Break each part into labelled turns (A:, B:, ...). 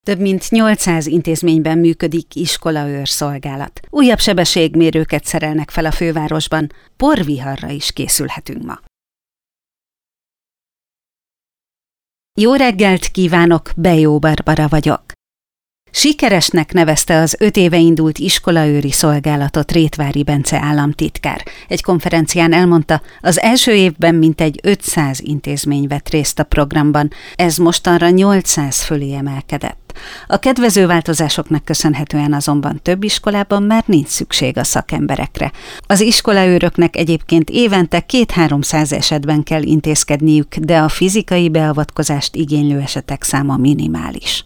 A: Több mint 800 intézményben működik iskolaőrszolgálat. Újabb sebességmérőket szerelnek fel a fővárosban, porviharra is készülhetünk ma. Jó reggelt kívánok, Bejó Barbara vagyok. Sikeresnek nevezte az 5 éve indult iskolaőri szolgálatot Rétvári Bence államtitkár. Egy konferencián elmondta, az első évben mintegy 500 intézmény vett részt a programban, ez mostanra 800 fölé emelkedett. A kedvező változásoknak köszönhetően azonban több iskolában már nincs szükség a szakemberekre. Az iskolaőröknek egyébként évente 200-300 esetben kell intézkedniük, de a fizikai beavatkozást igénylő esetek száma minimális.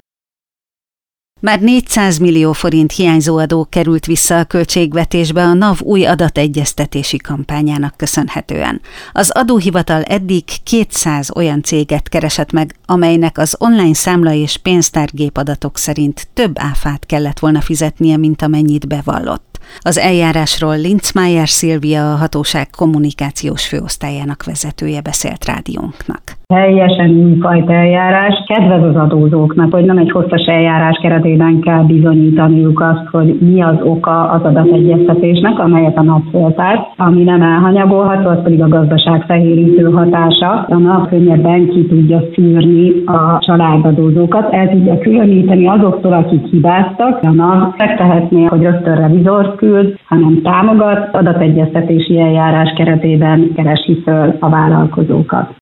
A: Már 400 millió forint hiányzó adó került vissza a költségvetésbe a NAV új adategyeztetési kampányának köszönhetően. Az adóhivatal eddig 200 olyan céget keresett meg, amelynek az online számla és pénztárgép adatok szerint több áfát kellett volna fizetnie, mint amennyit bevallott. Az eljárásról Linzmeier Szilvia, a hatóság kommunikációs főosztályának vezetője beszélt rádiónknak.
B: Teljesen újfajta eljárás, kedvez az adózóknak, hogy nem egy hosszas eljárás keretében kell bizonyítaniuk azt, hogy mi az oka az adategyeztetésnek, amelyet a NAV föltárt, ami nem elhanyagolható, az pedig a gazdaság fehérítő hatása. A NAV könnyebben ki tudja szűrni a családadózókat, el tudja különíteni azoktól, akik hibáztak. A NAV megtehetné, hogy rögtön revizort küld, hanem támogat, adategyeztetési eljárás keretében keresi föl a vállalkozókat.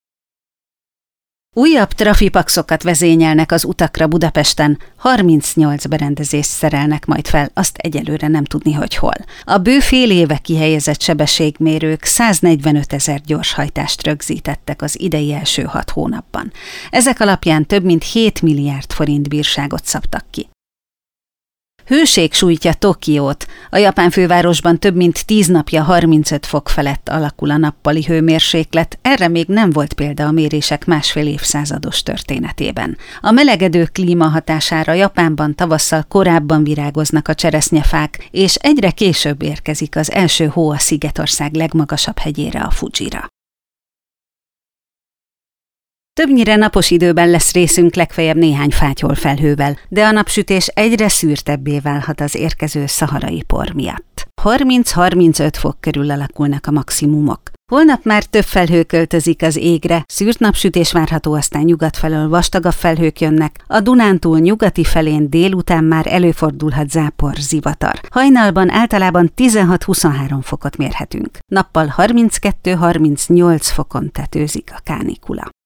A: Újabb trafipaxokat vezényelnek az utakra Budapesten, 38 berendezést szerelnek majd fel, azt egyelőre nem tudni, hogy hol. A bő fél éve kihelyezett sebességmérők 145 000 gyorshajtást rögzítettek az idei első 6 hónapban. Ezek alapján több mint 7 milliárd forint bírságot szabtak ki. Hőség sújtja Tokiót. A japán fővárosban több mint 10 napja 35 fok felett alakul a nappali hőmérséklet, erre még nem volt példa a mérések másfél évszázados történetében. A melegedő klíma hatására Japánban tavasszal korábban virágoznak a cseresznyefák, és egyre később érkezik az első hó a szigetország legmagasabb hegyére, a Fudzsira. Többnyire napos időben lesz részünk, legfeljebb néhány fátyol felhővel, de a napsütés egyre szűrtebbé válhat az érkező szaharai por miatt. 30-35 fok körül alakulnak a maximumok. Holnap már több felhő költözik az égre, szűrt napsütés várható, aztán nyugat felől vastagabb felhők jönnek, a Dunántúl nyugati felén délután már előfordulhat zápor, zivatar. Hajnalban általában 16-23 fokot mérhetünk. Nappal 32-38 fokon tetőzik a kánikula.